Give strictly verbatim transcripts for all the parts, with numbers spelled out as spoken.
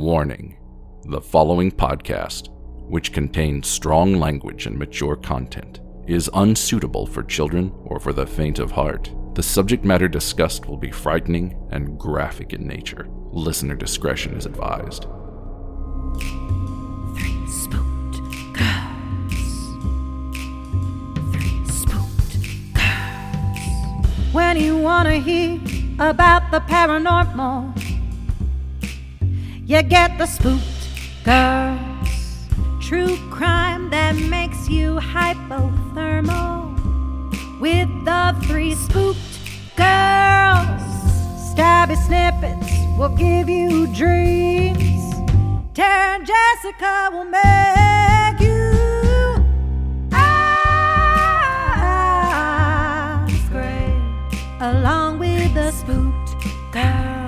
Warning: the following podcast, which contains strong language and mature content, is unsuitable for children or for the faint of heart. The subject matter discussed will be frightening and graphic in nature. Listener discretion is advised. Three spooked girls. Three spooked girls. When you wanna hear about the paranormal, you get the spooked girls. True crime that makes you hypothermal. With the three spooked girls. Stabby snippets will give you dreams. Tara and Jessica will make you scream along with the spooked girls.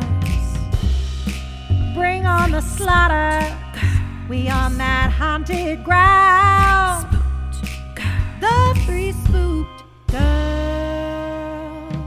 Bring on the slaughter. We on that haunted ground. Spooked girls. The three spooked girls.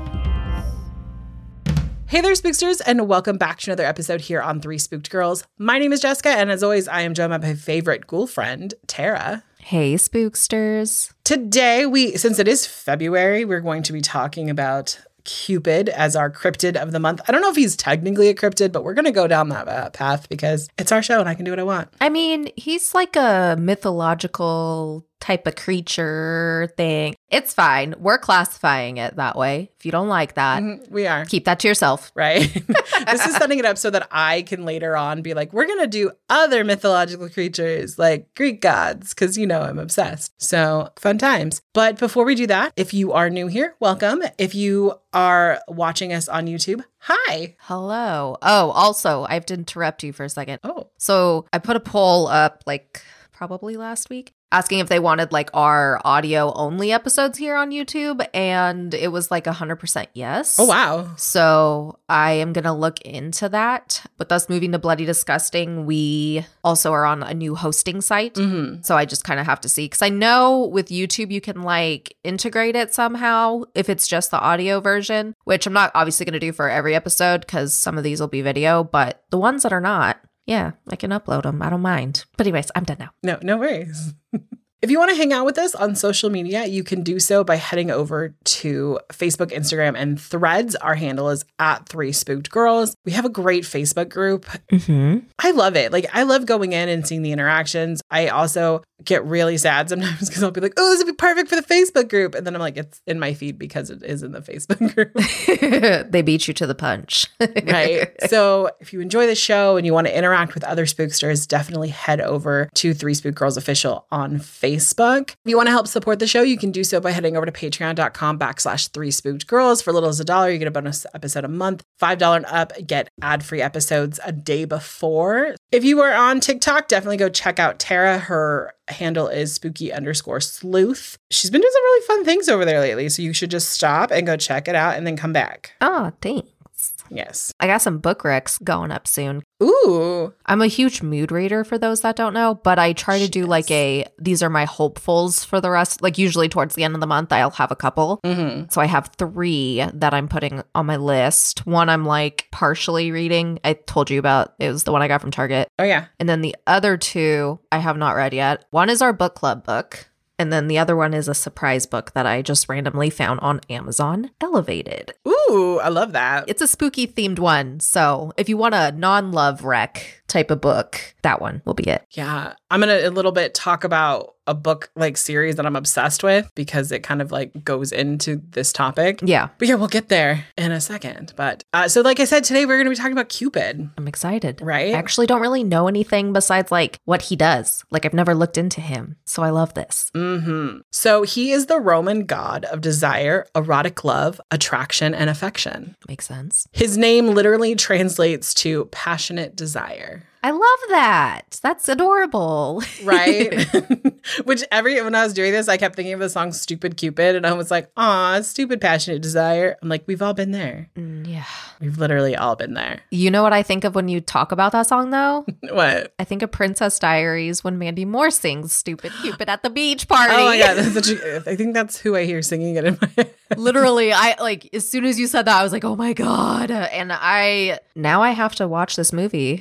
Hey there, spooksters, and welcome back to another episode here on Three Spooked Girls. My name is Jessica, and as always, I am joined by my favorite ghoul friend, Tara. Hey, spooksters. Today, we, since it is February, we're going to be talking about Cupid as our cryptid of the month. I don't know if he's technically a cryptid, but we're going to go down that uh, path because it's our show and I can do what I want. I mean, he's like a mythological type of creature thing. It's fine. We're classifying it that way. If you don't like that, Mm-hmm, we are. keep that to yourself. Right? This is setting it up so that I can later on be like, we're going to do other mythological creatures like Greek gods, because you know I'm obsessed. So fun times. But before we do that, if you are new here, welcome. If you are watching us on YouTube, hi. Hello. Oh, also, I have to interrupt you for a second. Oh. So I put a poll up like probably last week, asking if they wanted like our audio only episodes here on YouTube, and it was like one hundred percent yes. Oh, wow. So I am going to look into that. With us moving to Bloody Disgusting, we also are on a new hosting site. Mm-hmm. So I just kind of have to see, because I know with YouTube you can like integrate it somehow if it's just the audio version, which I'm not obviously going to do for every episode because some of these will be video, but the ones that are not, yeah, I can upload them. I don't mind. But anyways, I'm done now. No, no worries. If you want to hang out with us on social media, you can do so by heading over to Facebook, Instagram, and Threads. Our handle is at Three Spooked Girls. We have a great Facebook group. Mm-hmm. I love it. Like, I love going in and seeing the interactions. I also get really sad sometimes because I'll be like, oh, this would be perfect for the Facebook group. And then I'm like, it's in my feed because it is in the Facebook group. They beat you to the punch. Right. So if you enjoy the show and you want to interact with other spooksters, definitely head over to Three Spooked Girls Official on Facebook. If you want to help support the show, you can do so by heading over to patreon.com backslash Three Spooked Girls. For little as a dollar, you get a bonus episode a month. five dollars and up, get ad-free episodes a day before. If you are on TikTok, definitely go check out Tara. Her handle is spooky underscore sleuth. She's been doing some really fun things over there lately, so you should just stop and go check it out and then come back. Oh, thanks. Yes. I got some book recs going up soon. Ooh. I'm a huge mood reader for those that don't know, but I try to do Yes. like a, these are my hopefuls for the rest. Like usually towards the end of the month, I'll have a couple. Mm-hmm. So I have three that I'm putting on my list. One I'm like partially reading. I told you about, it was the one I got from Target. Oh, yeah. And then the other two I have not read yet. One is our book club book. And then the other one is a surprise book that I just randomly found on Amazon, Elevated. Ooh, I love that. It's a spooky themed one. So if you want a non-love wreck type of book, that one will be it. Yeah. I'm going to a little bit talk about a book like series that I'm obsessed with because it kind of like goes into this topic. Yeah. But yeah, we'll get there in a second. But uh, so like I said, today we're going to be talking about Cupid. I'm excited. Right? I actually don't really know anything besides like what he does. Like I've never looked into him. So I love this. Mm-hmm. So he is the Roman god of desire, erotic love, attraction, and affection. Makes sense. His name literally translates to passionate desire. I love that. That's adorable. Right? Which every, when I was doing this, I kept thinking of the song Stupid Cupid. And I was like, aw, stupid passionate desire. I'm like, we've all been there. Mm, yeah. We've literally all been there. You know what I think of when you talk about that song though? What? I think of Princess Diaries when Mandy Moore sings Stupid Cupid at the beach party. Oh my God. That's such a, I think that's who I hear singing it in my head. Literally, I like, as soon as you said that, I was like, oh my God. And I, now I have to watch this movie after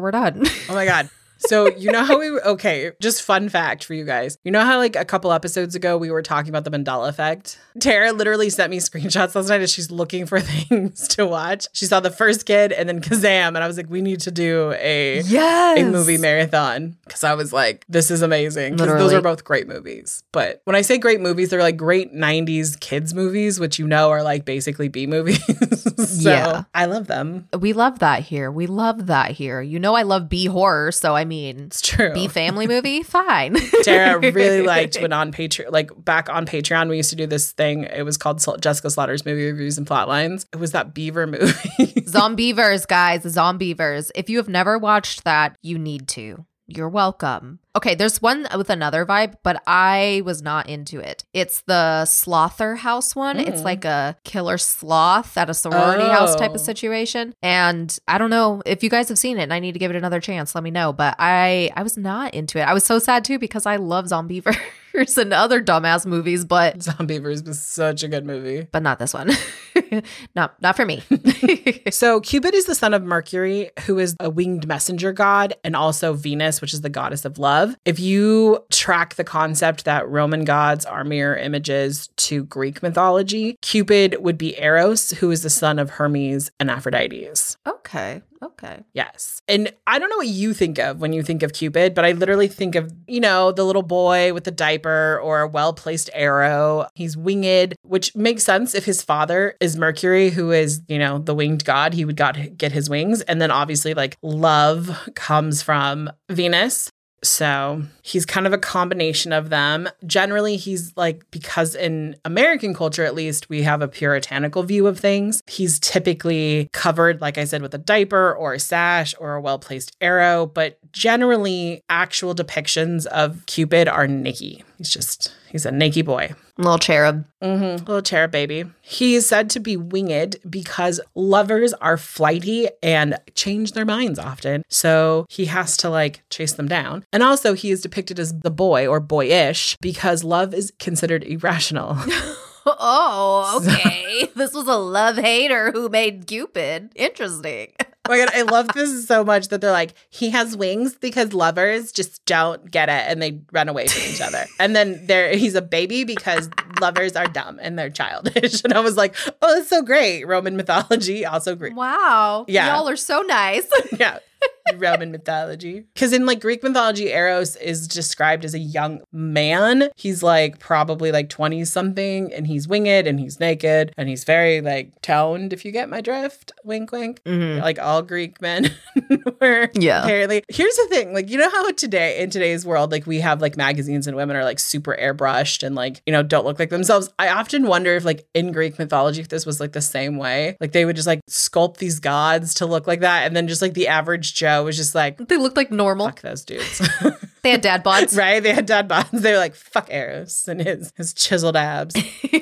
we're done. Oh my God. So you know how we were, okay, just fun fact for you guys. You know how like a couple episodes ago we were talking about the Mandela effect? Tara literally sent me screenshots last night as she's looking for things to watch. She saw the first kid and then Kazam, and I was like, we need to do a, yes. a movie marathon. Because I was like, this is amazing. Because those are both great movies. But when I say great movies, they're like great nineties kids movies, which you know are like basically B movies. So yeah. I love them. We love that here. We love that here. You know I love B horror, so I mean, it's true. B family movie, fine. Tara really liked when on Patreon, like back on Patreon, we used to do this thing. It was called Jessica Slaughter's Movie Reviews and Plotlines. It was that Beaver movie. Zombievers, guys, Zombievers. If you have never watched that, you need to. You're welcome. Okay, there's one with another vibe, but I was not into it. It's the Slother House one. Mm. It's like a killer sloth at a sorority oh. house type of situation. And I don't know if you guys have seen it and I need to give it another chance, let me know. But I, I was not into it. I was so sad too because I love Zombievers and other dumbass movies, but Zombievers was such a good movie. But not this one. not, not for me. So Cupid is the son of Mercury, who is a winged messenger god, and also Venus, which is the goddess of love. If you track the concept that Roman gods are mirror images to Greek mythology, Cupid would be Eros, who is the son of Hermes and Aphrodites. Okay. Okay. Yes. And I don't know what you think of when you think of Cupid, but I literally think of, you know, the little boy with the diaper or a well-placed arrow. He's winged, which makes sense if his father is Mercury, who is, you know, the winged god. He would got, get his wings. And then obviously like love comes from Venus. So he's kind of a combination of them. Generally, he's like, because in American culture, at least, we have a puritanical view of things. He's typically covered, like I said, with a diaper or a sash or a well-placed arrow. But generally, actual depictions of Cupid are naked. He's just, he's a naked boy. Little cherub. Mm-hmm. Little cherub baby. He is said to be winged because lovers are flighty and change their minds often. So he has to like chase them down. And also he is depicted as the boy or boyish because love is considered irrational. Oh, okay. So, this was a love hater who made Cupid. Interesting. Oh my God, I love this so much that they're like, he has wings because lovers just don't get it and they run away from each other. And then there he's a baby because lovers are dumb and they're childish. And I was like, oh, that's so great. Roman mythology, also great. Wow. Yeah. Y'all are so nice. Yeah. Roman mythology. Because in like Greek mythology, Eros is described as a young man. He's like probably like twenty something and he's winged and he's naked and he's very like toned, if you get my drift. Wink, wink. Mm-hmm. Like all Greek men were yeah. apparently. Here's the thing. Like, you know how today, in today's world, like we have like magazines and women are like super airbrushed and like, you know, don't look like themselves. I often wonder if like in Greek mythology, if this was like the same way. Like they would just like sculpt these gods to look like that. And then just like the average Joe was just like, they looked like normal. Fuck those dudes. They had dad bods. Right? They had dad bods. They were like, fuck Eros and his, his chiseled abs.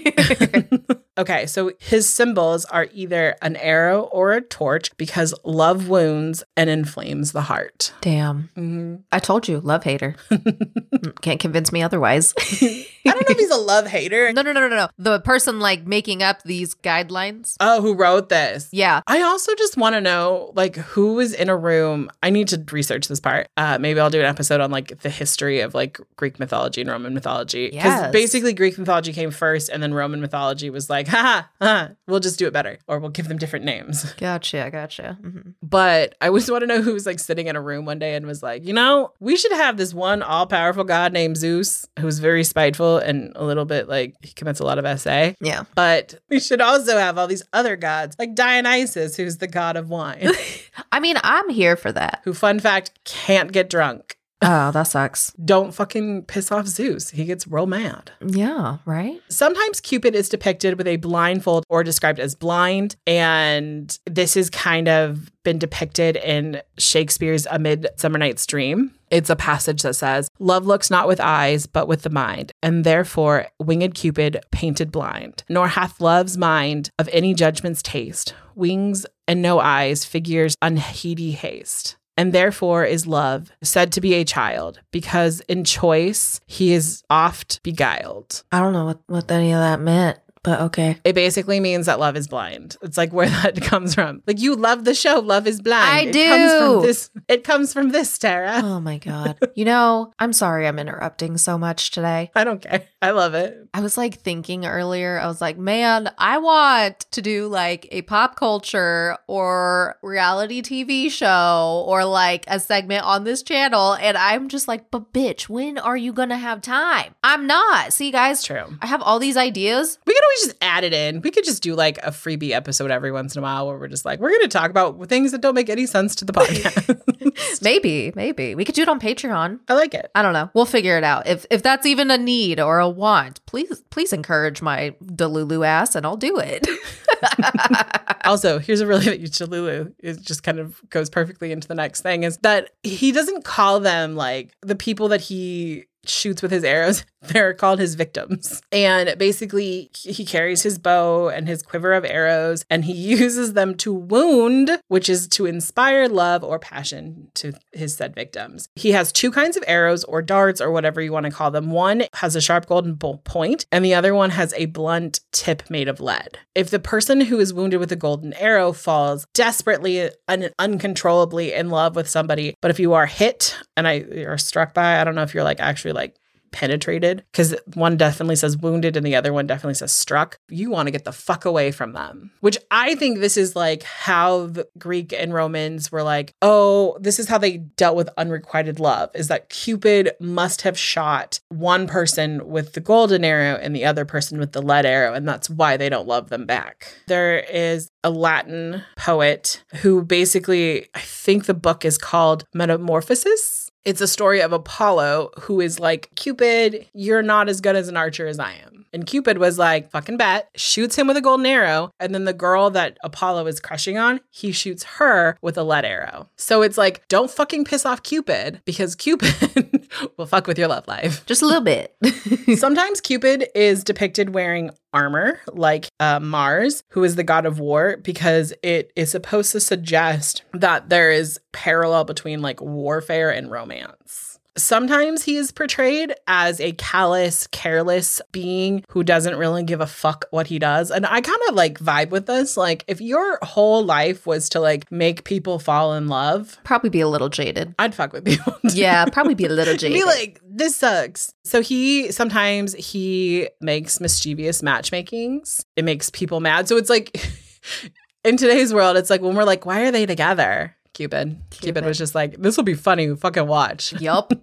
Okay, so his symbols are either an arrow or a torch because love wounds and inflames the heart. Damn. Mm-hmm. I told you, love hater. Can't convince me otherwise. I don't know if he's a love hater. No, no, no, no, no. The person like making up these guidelines. Oh, who wrote this? Yeah. I also just want to know like who was in a room. I need to research this part. Uh, maybe I'll do an episode on like the history of like Greek mythology and Roman mythology. Because yes. basically Greek mythology came first and then Roman mythology was like, haha, haha, we'll just do it better. Or we'll give them different names. Gotcha, gotcha. Mm-hmm. But I just want to know who was like sitting in a room one day and was like, you know, we should have this one all-powerful god named Zeus who's very spiteful and a little bit like he commits a lot of S A. Yeah. But we should also have all these other gods like Dionysus, who's the god of wine. I mean, I'm here for that. Who, fun fact, can't get drunk. Oh, that sucks. Don't fucking piss off Zeus. He gets real mad. Yeah, right? Sometimes Cupid is depicted with a blindfold or described as blind. And this has kind of been depicted in Shakespeare's A Midsummer Night's Dream. It's a passage that says, love looks not with eyes, but with the mind. And therefore, winged Cupid painted blind. Nor hath love's mind of any judgment's taste. Wings and no eyes, figures unheedy haste. And therefore is love said to be a child, because in choice he is oft beguiled. I don't know what, what any of that meant. But okay. It basically means that love is blind. It's like where that comes from. Like, you love the show Love is Blind. I it do. Comes from this, it comes from this, Tara. Oh my God. You know, I'm sorry I'm interrupting so much today. I don't care. I love it. I was like thinking earlier, I was like, man, I want to do like a pop culture or reality T V show or like a segment on this channel. And I'm just like, but bitch, when are you going to have time? I'm not. See, guys, True. I have all these ideas. We could always just add it in. We could just do like a freebie episode every once in a while where we're just like, we're going to talk about things that don't make any sense to the podcast. Maybe, maybe. We could do it on Patreon. I like it. I don't know. We'll figure it out. If if that's even a need or a want, please please encourage my Delulu ass and I'll do it. Also, here's a really Delulu. It just kind of goes perfectly into the next thing is that he doesn't call them like the people that he shoots with his arrows. They're called his victims. And basically, he carries his bow and his quiver of arrows, and he uses them to wound, which is to inspire love or passion to his said victims. He has two kinds of arrows or darts or whatever you want to call them. One has a sharp golden point, and the other one has a blunt tip made of lead. If the person who is wounded with a golden arrow falls desperately and uncontrollably in love with somebody, but if you are hit and I are struck by, I don't know if you're like actually like penetrated, because one definitely says wounded and the other one definitely says struck, you want to get the fuck away from them. Which I think this is like how the Greek and Romans were like, oh, this is how they dealt with unrequited love, is that Cupid must have shot one person with the golden arrow and the other person with the lead arrow, and that's why they don't love them back. There is a Latin poet who basically, I think the book is called Metamorphosis. It's a story of Apollo who is like, Cupid, you're not as good as an archer as I am. And Cupid was like, fucking bet, shoots him with a golden arrow. And then the girl that Apollo is crushing on, he shoots her with a lead arrow. So it's like, don't fucking piss off Cupid, because Cupid will fuck with your love life. Just a little bit. Sometimes Cupid is depicted wearing armor, like uh, Mars, who is the god of war, because it is supposed to suggest that there is parallel between like warfare and romance. Sometimes he is portrayed as a callous, careless being who doesn't really give a fuck what he does. And I kind of like vibe with this. Like, if your whole life was to like make people fall in love, Probably be a little jaded. I'd fuck with people. Yeah, probably be a little jaded. Be like, this sucks. So he, sometimes he makes mischievous matchmakings. It makes people mad. So it's like, in today's world, it's like when we're like, why are they together? Cupid. Cupid. Cupid was just like, this will be funny. Fucking watch. Yup.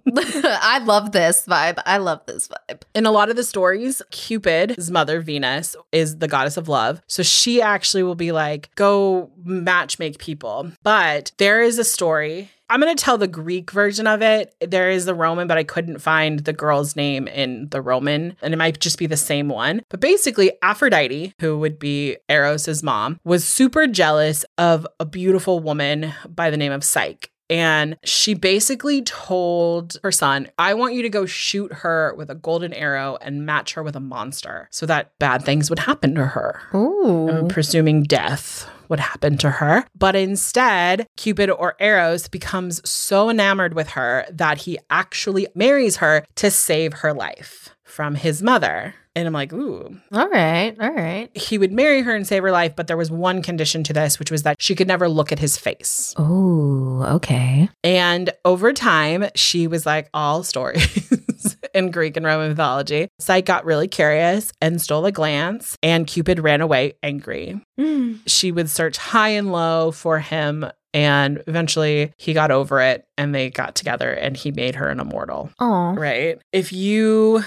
I love this vibe. I love this vibe. In a lot of the stories, Cupid's mother, Venus, is the goddess of love. So she actually will be like, go matchmake people. But there is a story. I'm going to tell the Greek version of it. There is the Roman, but I couldn't find the girl's name in the Roman, and it might just be the same one. But basically, Aphrodite, who would be Eros's mom, was super jealous of a beautiful woman by the name of Psyche. And she basically told her son, I want you to go shoot her with a golden arrow and match her with a monster so that bad things would happen to her. Ooh. I'm presuming death would happen to her. But instead, Cupid or Eros becomes so enamored with her that he actually marries her to save her life from his mother. And I'm like, ooh. All right. All right. He would marry her and save her life, but there was one condition to this, which was that she could never look at his face. Oh, okay. And over time, she was like all stories in Greek and Roman mythology. Psyche got really curious and stole a glance, and Cupid ran away angry. Mm. She would search high and low for him, and eventually he got over it and they got together and he made her an immortal. Oh. Right? If you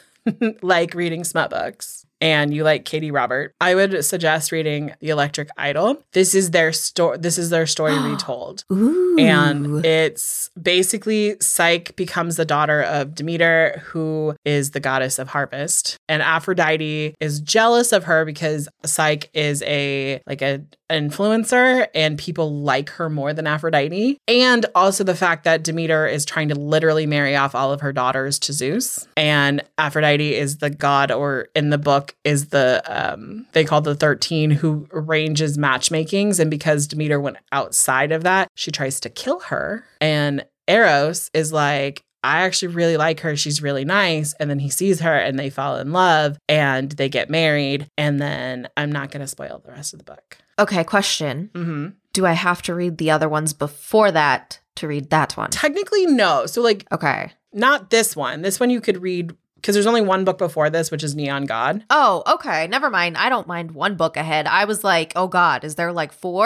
like reading smut books and you like Katie Robert, I would suggest reading The Electric Idol. This is their story. This is their story retold. Ooh. And it's basically Psyche becomes the daughter of Demeter, who is the goddess of harvest. And Aphrodite is jealous of her because Psyche is a like a influencer and people like her more than Aphrodite. And also the fact that Demeter is trying to literally marry off all of her daughters to Zeus. And Aphrodite is the god, or in the book is the, um, they call the thirteen, who arranges matchmakings. And because Demeter went outside of that, she tries to kill her. And Eros is like, I actually really like her. She's really nice. And then he sees her and they fall in love and they get married. And then I'm not going to spoil the rest of the book. Okay, question. Mm-hmm. Do I have to read the other ones before that to read that one? Technically, no. So like, Okay. not this one. This one you could read because there's only one book before this, which is Neon God. Oh, okay. Never mind. I don't mind one book ahead. I was like, oh God, is there like four?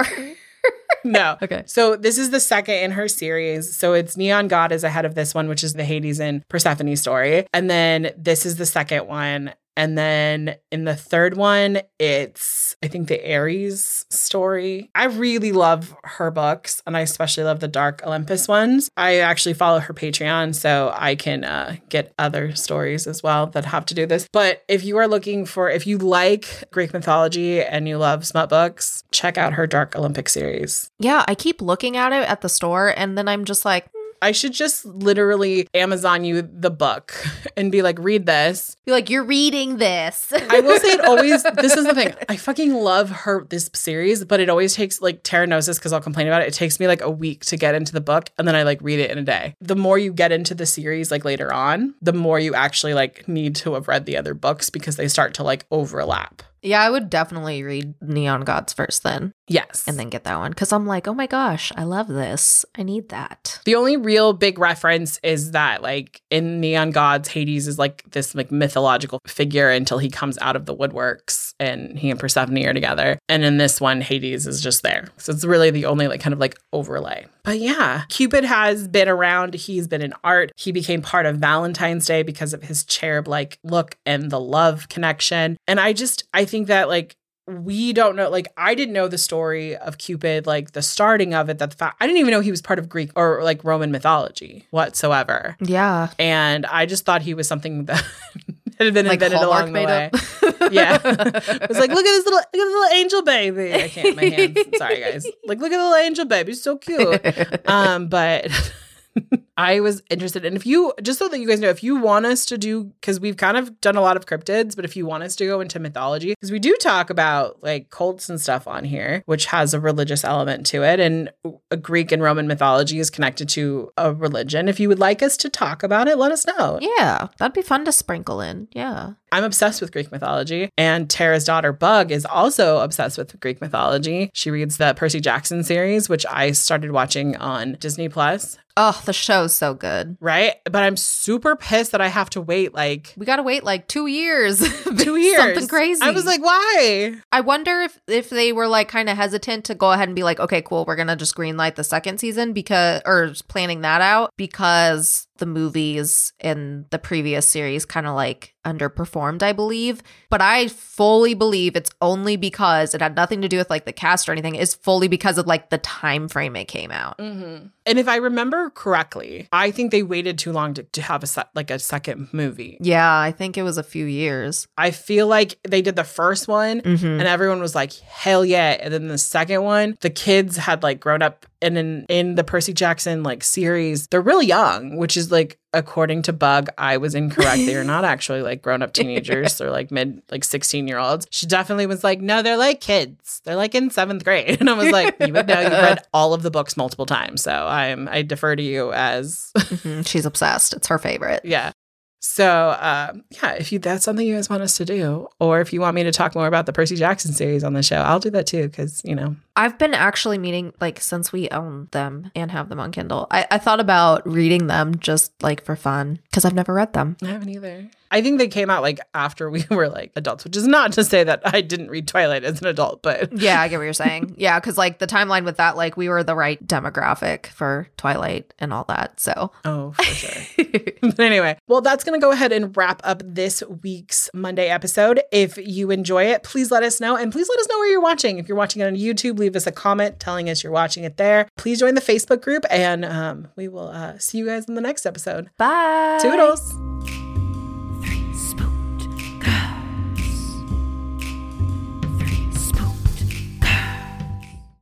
No. Okay. So this is the second in her series. So it's Neon God is ahead of this one, which is the Hades and Persephone story. And then this is the second one. And then in the third one, it's, I think, the Ares story. I really love her books, and I especially love the Dark Olympus ones. I actually follow her Patreon, so I can uh, get other stories as well that have to do this. But if you are looking for, if you like Greek mythology and you love smut books, check out her Dark Olympic series. Yeah, I keep looking at it at the store and then I'm just like, I should just literally Amazon you the book and be like, read this. be like, you're reading this. I will say it always, this is the thing. I fucking love her, this series, but it always takes like Tara knows this because I'll complain about it. It takes me like a week to get into the book and then I like read it in a day. The more you get into the series like later on, the more you actually like need to have read the other books because they start to like overlap. Yeah, I would definitely read Neon Gods first then. Yes. And then get that one. Because I'm like, oh my gosh, I love this. I need that. The only real big reference is that like in Neon Gods, Hades is like this like mythological figure until he comes out of the woodworks and he and Persephone are together. And in this one, Hades is just there. So it's really the only like kind of like overlay. But yeah, Cupid has been around. He's been in art. He became part of Valentine's Day because of his cherub-like look and the love connection. And I just, I think that like, we don't know, like, I didn't know the story of Cupid, like the starting of it, that the fact, I didn't even know he was part of Greek or like Roman mythology whatsoever. Yeah. And I just thought he was something that had been like invented Hallmark along the made way. up. Yeah. It was like, look at this little, look at this little angel baby. I can't, my hands. Sorry, guys. Like, look at the little angel baby. He's so cute. Um, but I was interested. And if you, just so that you guys know, if you want us to do, because we've kind of done a lot of cryptids, but if you want us to go into mythology, because we do talk about like cults and stuff on here, which has a religious element to it. And a Greek and Roman mythology is connected to a religion. If you would like us to talk about it, let us know. Yeah, that'd be fun to sprinkle in. Yeah. I'm obsessed with Greek mythology, and Tara's daughter Bug is also obsessed with Greek mythology. She reads the Percy Jackson series, which I started watching on Disney Plus. Oh, the show's so good. Right? But I'm super pissed that I have to wait like We got to wait like two years. two years. Something crazy. I was like, why? I wonder if if they were like kind of hesitant to go ahead and be like, okay, cool, we're going to just greenlight the second season because, or planning that out because the movies in the previous series kind of like underperformed, I believe. But I fully believe it's only because it had nothing to do with like the cast or anything. It's fully because of like the time frame it came out. Mm-hmm. And if I remember correctly, I think they waited too long to, to have a se- like a second movie. Yeah, I think it was a few years. I feel like they did the first one Mm-hmm. and everyone was like, hell yeah. And then the second one, the kids had like grown up. And in, in the Percy Jackson like series, they're really young, which is like, according to Bug, I was incorrect. They are not actually like grown up teenagers. They're like mid, like sixteen year olds. She definitely was like, no, they're like kids. They're like in seventh grade. And I was like, you would know, you've read all of the books multiple times. So I'm, I defer to you as. Mm-hmm. She's obsessed. It's her favorite. Yeah. So, uh, yeah, if you that's something you guys want us to do, or if you want me to talk more about the Percy Jackson series on the show, I'll do that too, because, you know. I've been actually meaning, like, since we own them and have them on Kindle, I, I thought about reading them just, like, for fun, because I've never read them. I haven't either. I think they came out, like, after we were, like, adults, which is not to say that I didn't read Twilight as an adult, but... Yeah, I get what you're saying. Yeah, because, like, the timeline with that, like, we were the right demographic for Twilight and all that, so... Oh, for sure. But anyway, well, that's going to go ahead and wrap up this week's Monday episode. If you enjoy it, please let us know, and please let us know where you're watching. If you're watching it on YouTube, leave us a comment telling us you're watching it there. Please join the Facebook group, and um, we will uh, see you guys in the next episode. Bye! Toodles!